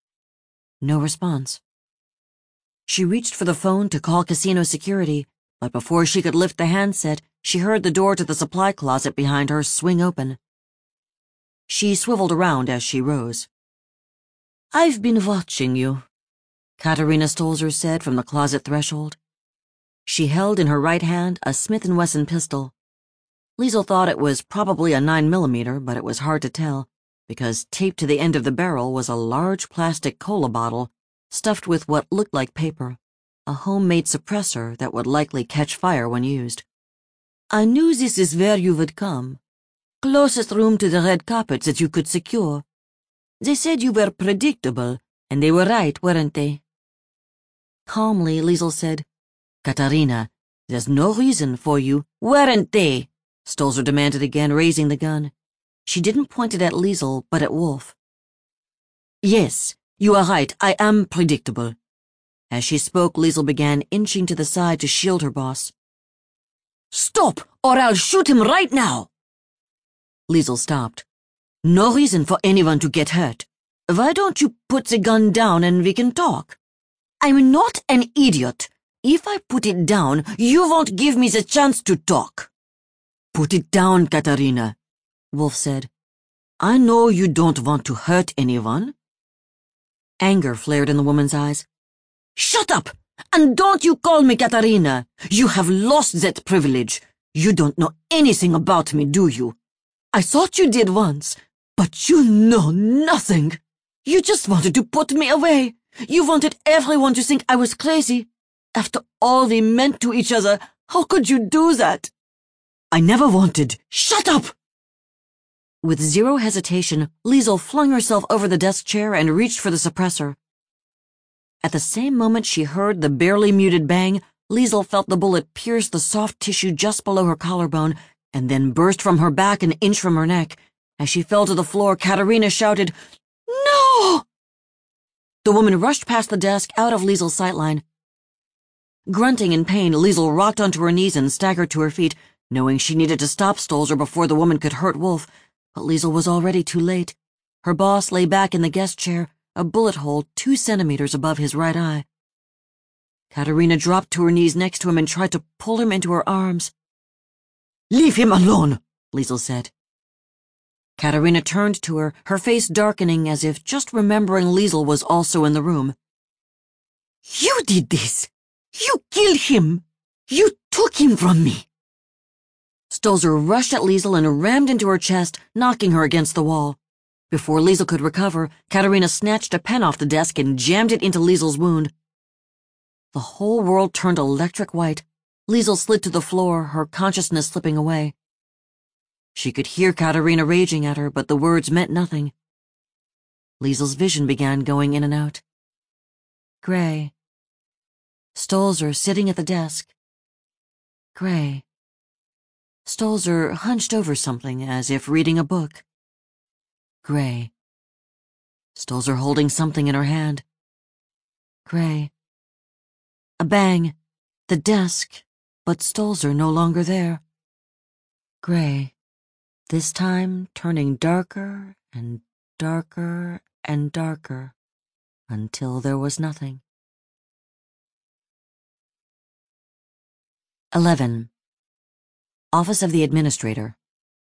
A: No response. She reached for the phone to call casino security, but before she could lift the handset, she heard the door to the supply closet behind her swing open. She swiveled around as she rose.
B: I've been watching you,
A: Katerina Stolzer said from the closet threshold. She held in her right hand a Smith & Wesson pistol. Liesel thought it was probably a 9mm, but it was hard to tell. because taped to the end of the barrel was a large plastic cola bottle stuffed with what looked like paper, a homemade suppressor that would likely catch fire when used.
C: I knew this is where you would come. Closest room to the red carpet that you could secure. They said you were predictable, and they were right, weren't they?
A: Calmly, Liesl said,
C: Katarina, there's no reason for you. Weren't they?
A: Stolzer demanded again, raising the gun. She didn't point it at Liesl, but at Wolf.
C: Yes, you are right. I am predictable.
A: As she spoke, Liesl began inching to the side to shield her boss.
C: Stop, or I'll shoot him right now.
A: Liesl stopped.
C: No reason for anyone to get hurt. Why don't you put the gun down and we can talk? I'm not an idiot. If I put it down, you won't give me the chance to talk.
A: Put it down, Katarina, Wolf said.
C: I know you don't want to hurt anyone.
A: Anger flared in the woman's eyes.
C: Shut up! And don't you call me Katarina. You have lost that privilege. You don't know anything about me, do you? I thought you did once, but you know nothing. You just wanted to put me away. You wanted everyone to think I was crazy. After all we meant to each other, how could you do that? I never wanted. Shut up!
A: With zero hesitation, Liesl flung herself over the desk chair and reached for the suppressor. At the same moment she heard the barely muted bang, Liesl felt the bullet pierce the soft tissue just below her collarbone and then burst from her back an inch from her neck. As she fell to the floor, Katarina shouted, "No!" The woman rushed past the desk, out of Liesl's sightline. Grunting in pain, Liesl rocked onto her knees and staggered to her feet, knowing she needed to stop Stolzer before the woman could hurt Wolf. But Liesl was already too late. Her boss lay back in the guest chair, a bullet hole 2 centimeters above his right eye. Katarina dropped to her knees next to him and tried to pull him into her arms.
C: "Leave him alone,"
A: Liesl said. Katarina turned to her face darkening as if just remembering Liesl was also in the room.
C: "You did this. You killed him. You took him from me."
A: Stolzer rushed at Liesl and rammed into her chest, knocking her against the wall. Before Liesl could recover, Katarina snatched a pen off the desk and jammed it into Liesl's wound. The whole world turned electric white. Liesl slid to the floor, her consciousness slipping away. She could hear Katarina raging at her, but the words meant nothing. Liesl's vision began going in and out. Gray. Stolzer sitting at the desk. Gray. Stolzer hunched over something as if reading a book. Gray. Stolzer holding something in her hand. Gray. A bang. The desk, but Stolzer no longer there. Gray. This time turning darker and darker and darker until there was nothing. 11. Office of the Administrator.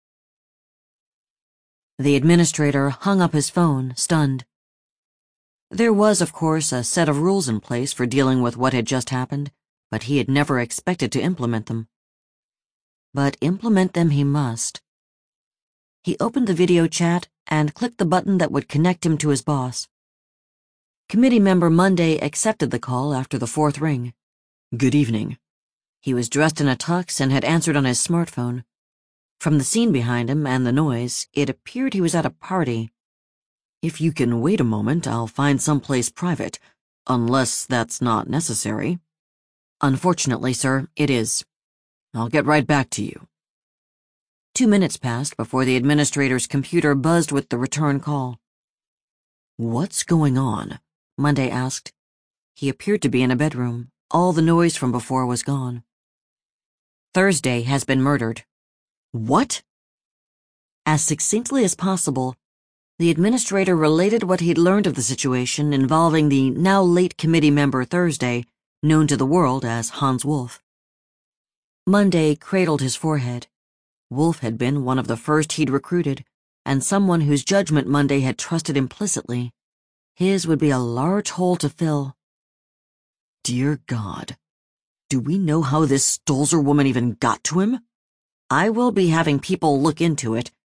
A: The administrator hung up his phone, stunned. There was, of course, a set of rules in place for dealing with what had just happened, but he had never expected to implement them. But implement them he must. He opened the video chat and clicked the button that would connect him to his boss. Committee member Monday accepted the call after the 4th ring. Good evening. He was dressed in a tux and had answered on his smartphone. From the scene behind him and the noise, it appeared he was at a party. If you can wait a moment, I'll find someplace private, unless that's not necessary. Unfortunately, sir, it is. I'll get right back to you. 2 minutes passed before the administrator's computer buzzed with the return call. What's going on? Monday asked. He appeared to be in a bedroom. All the noise from before was gone. Thursday has been murdered. What? As succinctly as possible, the administrator related what he'd learned of the situation involving the now late committee member Thursday, known to the world as Hans Wolf. Monday cradled his forehead. Wolf had been one of the first he'd recruited, and someone whose judgment Monday had trusted implicitly. His would be a large hole to fill. Dear God, do we know how this Stolzer woman even got to him? I will be having people look into it,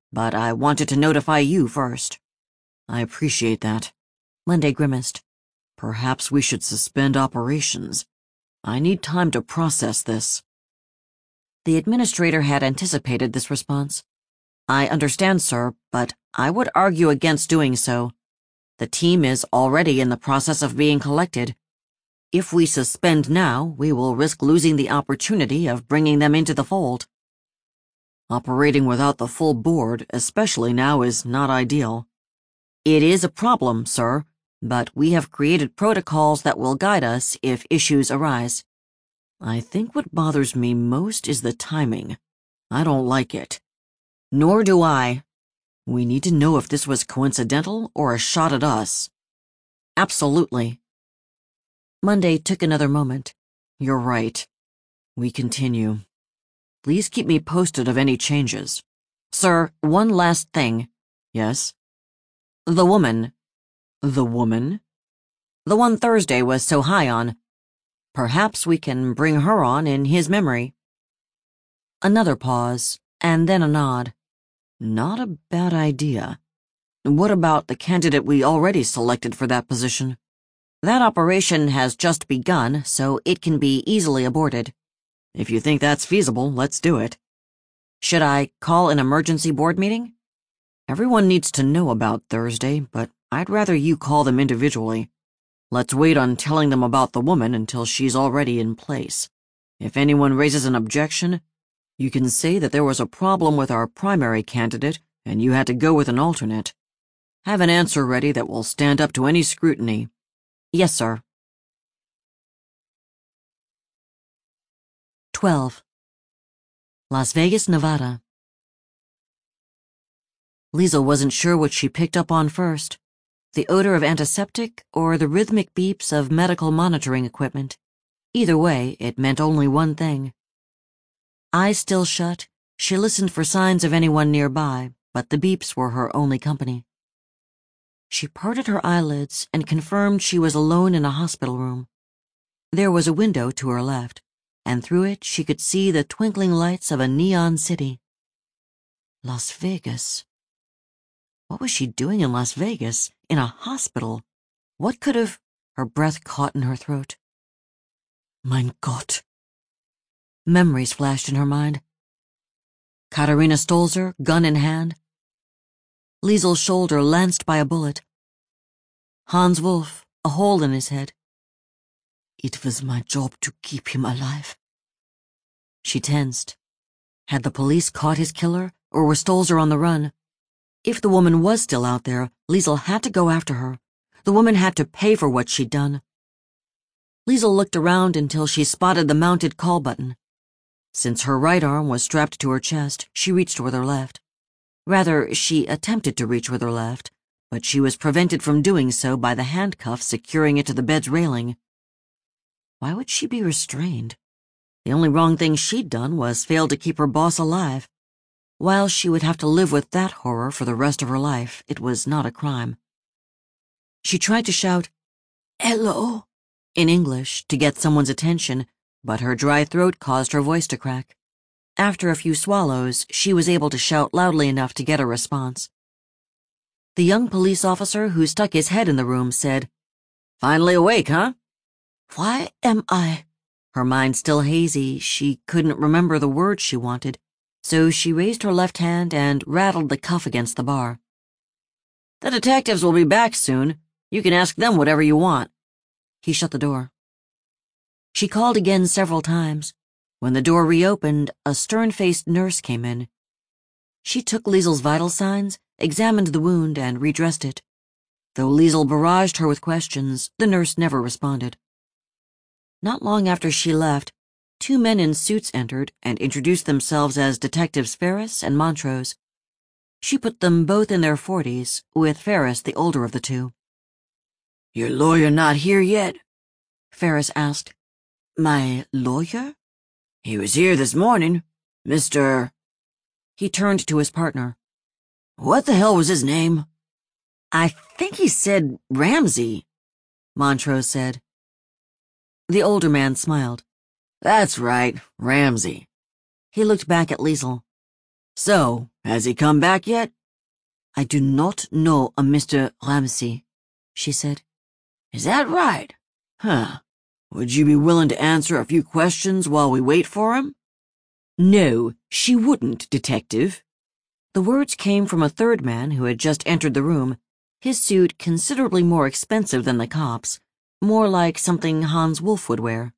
A: but I wanted to notify you first. I appreciate that.
C: Monday grimaced.
A: Perhaps we should suspend operations. I need time to process this.
C: The administrator had anticipated this response.
A: I understand, sir, but I would argue against doing so. The team is already in the process of being collected. If we suspend now, we will risk losing the opportunity of bringing them into the fold. Operating without the full board, especially now, is not ideal. It is a problem, sir, but we have created protocols that will guide us if issues arise. I think what bothers me most is the timing. I don't like it. Nor do I. We need to know if this was coincidental or a shot at us. Absolutely.
C: Monday took another moment.
A: You're right. We continue. Please keep me posted of any changes.
C: Sir, one last thing.
A: Yes?
C: The woman.
A: The woman?
C: The one Thursday was so high on. Perhaps we can bring her on in his memory. Another pause, and then a nod.
A: Not a bad idea. What about the candidate we already selected for that position?
C: That operation has just begun, so it can be easily aborted.
A: If you think that's feasible, let's do it.
C: Should I call an emergency board meeting?
A: Everyone needs to know about Thursday, but I'd rather you call them individually. Let's wait on telling them about the woman until she's already in place. If anyone raises an objection, you can say that there was a problem with our primary candidate and you had to go with an alternate. Have an answer ready that will stand up to any scrutiny.
C: Yes, sir. 12. Las Vegas, Nevada. Liesl wasn't sure what she picked up on first, the odor of antiseptic or the rhythmic beeps of medical monitoring equipment. Either way, it meant only one thing. Eyes still shut, she listened for signs of anyone nearby, but the beeps were her only company. She parted her eyelids and confirmed she was alone in a hospital room. There was a window to her left, and through it she could see the twinkling lights of a neon city. Las Vegas. What was she doing in Las Vegas, in a hospital? What could have... Her breath caught in her throat. Mein Gott. Memories flashed in her mind. Katharina Stolzer, gun in hand. Liesl's shoulder lanced by a bullet. Hans Wolf, a hole in his head. It was my job to keep him alive. She tensed. Had the police caught his killer, or were Stolzer on the run? If the woman was still out there, Liesl had to go after her. The woman had to pay for what she'd done. Liesl looked around until she spotted the mounted call button. Since her right arm was strapped to her chest, she reached with her left. Rather, she attempted to reach with her left, but she was prevented from doing so by the handcuff securing it to the bed's railing. Why would she be restrained? The only wrong thing she'd done was fail to keep her boss alive. While she would have to live with that horror for the rest of her life, it was not a crime. She tried to shout, "Hello," in English to get someone's attention, but her dry throat caused her voice to crack. After a few swallows, she was able to shout loudly enough to get a response. The young police officer who stuck his head in the room said, "Finally awake, huh?" Why am I? Her mind still hazy, she couldn't remember the word she wanted, so she raised her left hand and rattled the cuff against the bar. "The detectives will be back soon. You can ask them whatever you want." He shut the door. She called again several times. When the door reopened, a stern-faced nurse came in. She took Liesl's vital signs, examined the wound, and redressed it. Though Liesl barraged her with questions, the nurse never responded. Not long after she left, 2 men in suits entered and introduced themselves as Detectives Ferris and Montrose. She put them both in their 40s, with Ferris the older of the two. "Your lawyer not here yet?" Ferris asked. "My lawyer?" "He was here this morning, Mr.—" He turned to his partner. "What the hell was his name?" "I think he said Ramsey," Montrose said. The older man smiled. "That's right, Ramsey." He looked back at Liesl. So, has he come back yet?
A: I do not know a Mr. Ramsey, she said.
C: Is that right? Huh. Would you be willing to answer a few questions while we wait for him?
A: No, she wouldn't, Detective. The words came from a third man who had just entered the room, his suit considerably more expensive than the cop's, more like something Hans Wolf would wear.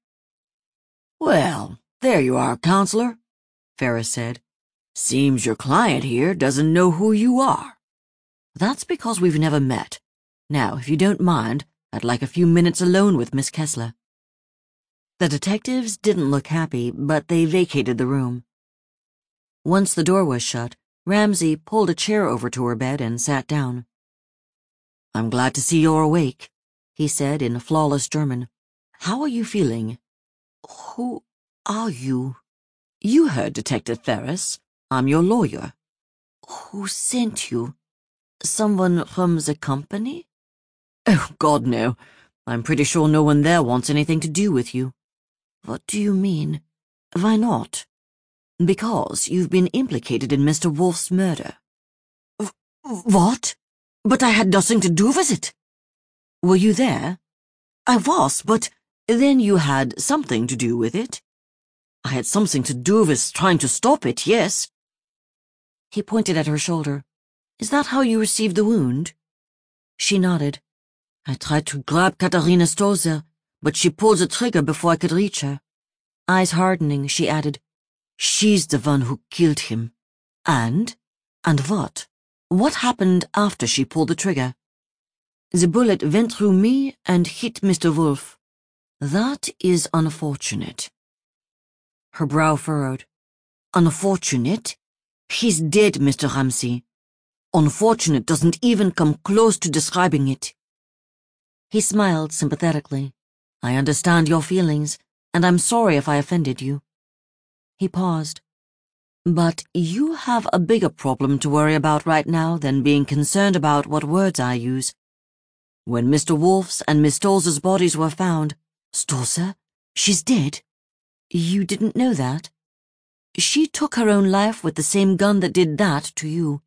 C: Well, there you are, Counselor, Ferris said. Seems your client here doesn't know who you are.
A: That's because we've never met. Now, if you don't mind, I'd like a few minutes alone with Miss Kessler. The detectives didn't look happy, but they vacated the room. Once the door was shut, Ramsey pulled a chair over to her bed and sat down.
C: I'm glad to see you're awake,
A: he said in flawless German. How are you feeling?
B: Who are you?
A: You heard Detective Ferris. I'm your lawyer.
B: Who sent you? Someone from the company?
A: Oh, God, no. I'm pretty sure no one there wants anything to do with you.
B: What do you mean?
A: Why not? Because you've been implicated in Mr. Wolf's murder.
C: What? But I had nothing to do with it.
A: Were you there?
C: I was, but
A: then you had something to do with it.
C: I had something to do with trying to stop it, yes.
A: He pointed at her shoulder. Is that how you received the wound? She nodded.
C: I tried to grab Katharina Stolzer, but she pulled the trigger before I could reach her.
A: Eyes hardening, she added,
C: She's the one who killed him.
A: And? And what? What happened after she pulled the trigger?
C: The bullet went through me and hit Mr. Wolf.
A: That is unfortunate. Her brow furrowed.
C: Unfortunate? He's dead, Mr. Ramsey. Unfortunate doesn't even come close to describing it.
A: He smiled sympathetically. I understand your feelings, and I'm sorry if I offended you. He paused. But you have a bigger problem to worry about right now than being concerned about what words I use. When Mr. Wolf's and Miss Stolzer's bodies were found—
C: Stolzer? She's dead?
A: You didn't know that? She took her own life with the same gun that did that to you.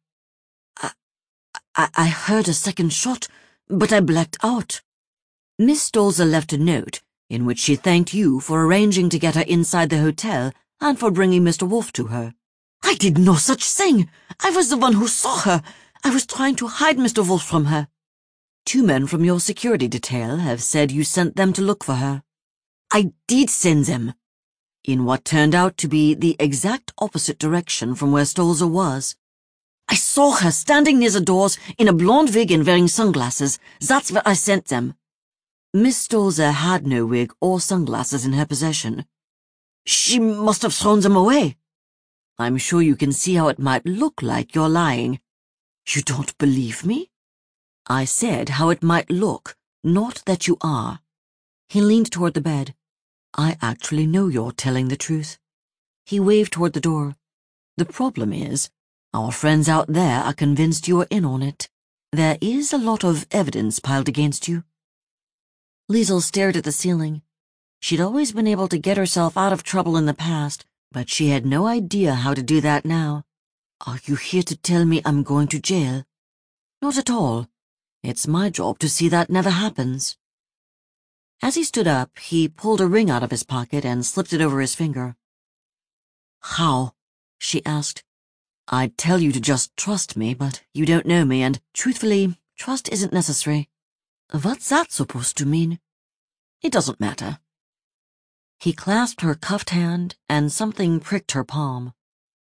C: I heard a second shot, but I blacked out.
A: Miss Stolzer left a note in which she thanked you for arranging to get her inside the hotel and for bringing Mr. Wolf to her.
C: I did no such thing. I was the one who saw her. I was trying to hide Mr. Wolf from her.
A: 2 men from your security detail have said you sent them to look for her.
C: I did send them.
A: In what turned out to be the exact opposite direction from where Stolzer was.
C: I saw her standing near the doors in a blonde wig and wearing sunglasses. That's where I sent them.
A: Miss Stolzer had no wig or sunglasses in her possession.
C: She must have thrown them away.
A: I'm sure you can see how it might look like you're lying.
C: You don't believe me?
A: I said how it might look, not that you are. He leaned toward the bed. I actually know you're telling the truth. He waved toward the door. The problem is, our friends out there are convinced you're in on it. There is a lot of evidence piled against you. Liesl stared at the ceiling. She'd always been able to get herself out of trouble in the past, but she had no idea how to do that now.
C: Are you here to tell me I'm going to jail?
A: Not at all. It's my job to see that never happens. As he stood up, he pulled a ring out of his pocket and slipped it over his finger.
C: How?
A: She asked. I'd tell you to just trust me, but you don't know me, and, truthfully, trust isn't necessary.
C: What's that supposed to mean?
A: It doesn't matter. He clasped her cuffed hand, and something pricked her palm.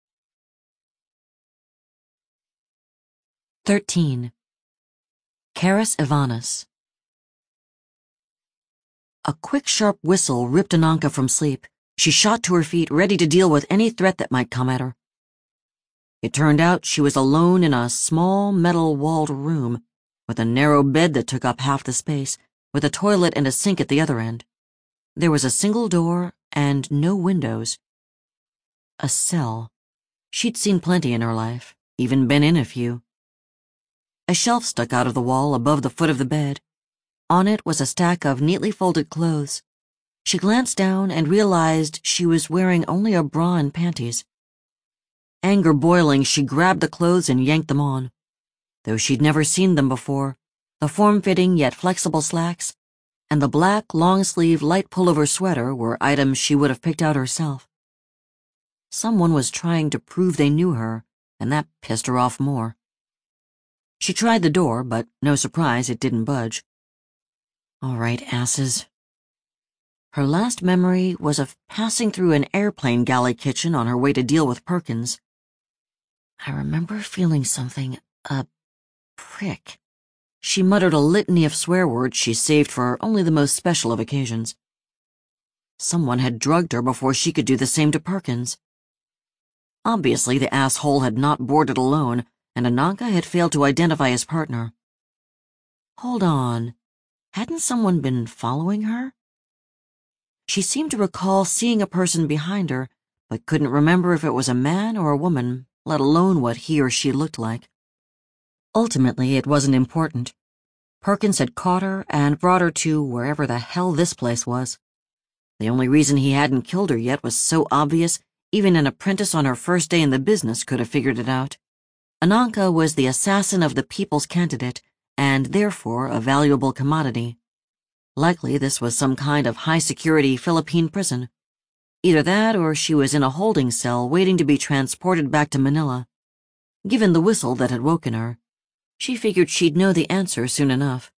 A: 13. Karis Ivanis. A quick, sharp whistle ripped Ananka from sleep. She shot to her feet, ready to deal with any threat that might come at her. It turned out she was alone in a small, metal-walled room, with a narrow bed that took up half the space, with a toilet and a sink at the other end. There was a single door and no windows. A cell. She'd seen plenty in her life, even been in a few. A shelf stuck out of the wall above the foot of the bed. On it was a stack of neatly folded clothes. She glanced down and realized she was wearing only a bra and panties. Anger boiling, she grabbed the clothes and yanked them on. Though she'd never seen them before, the form-fitting yet flexible slacks and the black, long-sleeved, light pullover sweater were items she would have picked out herself. Someone was trying to prove they knew her, and that pissed her off more. She tried the door, but no surprise, it didn't budge. All right, asses. Her last memory was of passing through an airplane galley kitchen on her way to deal with Perkins. I remember feeling something, a prick. She muttered a litany of swear words she saved for only the most special of occasions. Someone had drugged her before she could do the same to Perkins. Obviously, the asshole had not boarded alone, and Ananka had failed to identify his partner. Hold on. Hadn't someone been following her? She seemed to recall seeing a person behind her, but couldn't remember if it was a man or a woman, let alone what he or she looked like. Ultimately, it wasn't important. Perkins had caught her and brought her to wherever the hell this place was. The only reason he hadn't killed her yet was so obvious, even an apprentice on her first day in the business could have figured it out. Ananka was the assassin of the people's candidate, and therefore a valuable commodity. Likely this was some kind of high-security Philippine prison. Either that or she was in a holding cell waiting to be transported back to Manila. Given the whistle that had woken her, she figured she'd know the answer soon enough.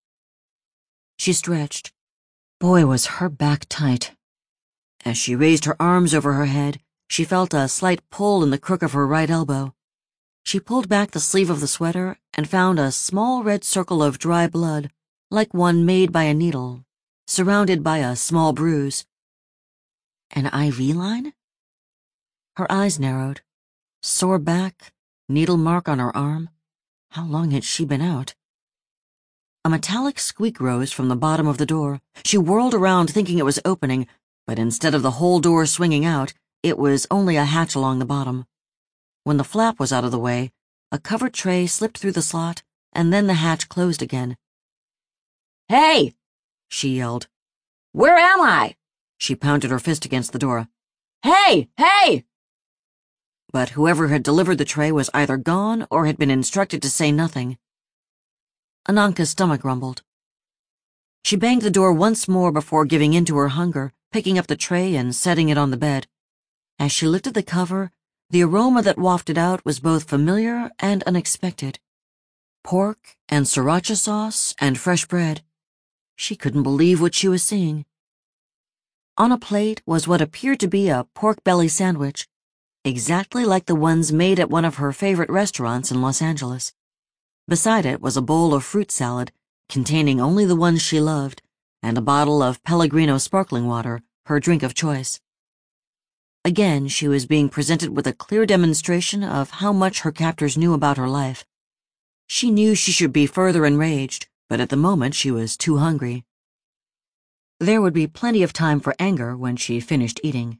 A: She stretched. Boy, was her back tight. As she raised her arms over her head, she felt a slight pull in the crook of her right elbow. She pulled back the sleeve of the sweater and found a small red circle of dry blood, like one made by a needle, surrounded by a small bruise. An IV line? Her eyes narrowed. Sore back, needle mark on her arm. How long had she been out? A metallic squeak rose from the bottom of the door. She whirled around thinking it was opening, but instead of the whole door swinging out, it was only a hatch along the bottom. When the flap was out of the way, a covered tray slipped through the slot, and then the hatch closed again. "Hey!" she yelled. "Where am I?" She pounded her fist against the door. "Hey! Hey!" But whoever had delivered the tray was either gone or had been instructed to say nothing. Ananka's stomach rumbled. She banged the door once more before giving in to her hunger, picking up the tray and setting it on the bed. As she lifted the cover, the aroma that wafted out was both familiar and unexpected. Pork and sriracha sauce and fresh bread. She couldn't believe what she was seeing. On a plate was what appeared to be a pork belly sandwich, exactly like the ones made at one of her favorite restaurants in Los Angeles. Beside it was a bowl of fruit salad, containing only the ones she loved, and a bottle of Pellegrino sparkling water, her drink of choice. Again, she was being presented with a clear demonstration of how much her captors knew about her life. She knew she should be further enraged, but at the moment she was too hungry. There would be plenty of time for anger when she finished eating.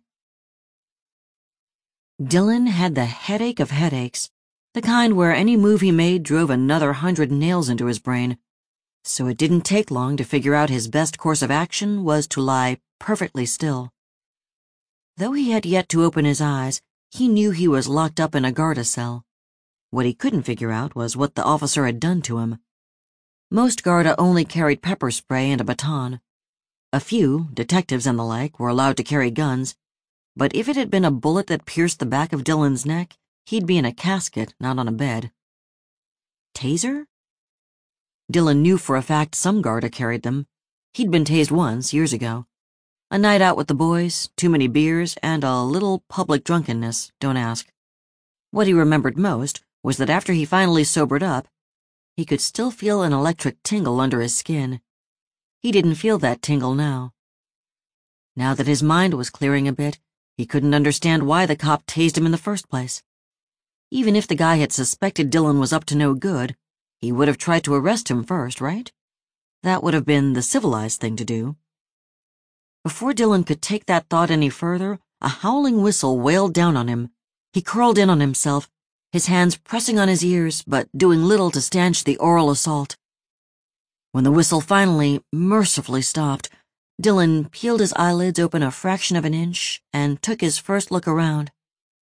A: Dylan had the headache of headaches, the kind where any move he made drove another 100 nails into his brain, so it didn't take long to figure out his best course of action was to lie perfectly still. Though he had yet to open his eyes, he knew he was locked up in a Garda cell. What he couldn't figure out was what the officer had done to him. Most Garda only carried pepper spray and a baton. A few, detectives and the like, were allowed to carry guns, but if it had been a bullet that pierced the back of Dylan's neck, he'd be in a casket, not on a bed. Taser? Dylan knew for a fact some Garda carried them. He'd been tased once, years ago. A night out with the boys, too many beers, and a little public drunkenness, don't ask. What he remembered most was that after he finally sobered up, he could still feel an electric tingle under his skin. He didn't feel that tingle now. Now that his mind was clearing a bit, he couldn't understand why the cop tased him in the first place. Even if the guy had suspected Dylan was up to no good, he would have tried to arrest him first, right? That would have been the civilized thing to do. Before Dylan could take that thought any further, a howling whistle wailed down on him. He curled in on himself, his hands pressing on his ears, but doing little to stanch the oral assault. When the whistle finally, mercifully stopped, Dylan peeled his eyelids open a fraction of an inch and took his first look around.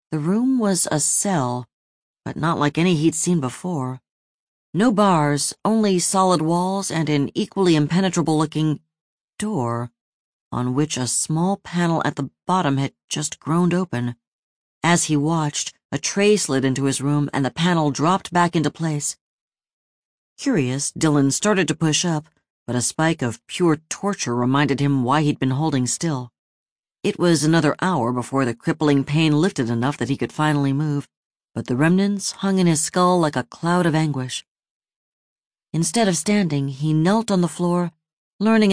A: The room was a cell, but not like any he'd seen before. No bars, only solid walls and an equally impenetrable-looking door, on which a small panel at the bottom had just groaned open. As he watched, a tray slid into his room and the panel dropped back into place. Curious, Dylan started to push up, but a spike of pure torture reminded him why he'd been holding still. It was another hour before the crippling pain lifted enough that he could finally move, but the remnants hung in his skull like a cloud of anguish. Instead of standing, he knelt on the floor, learning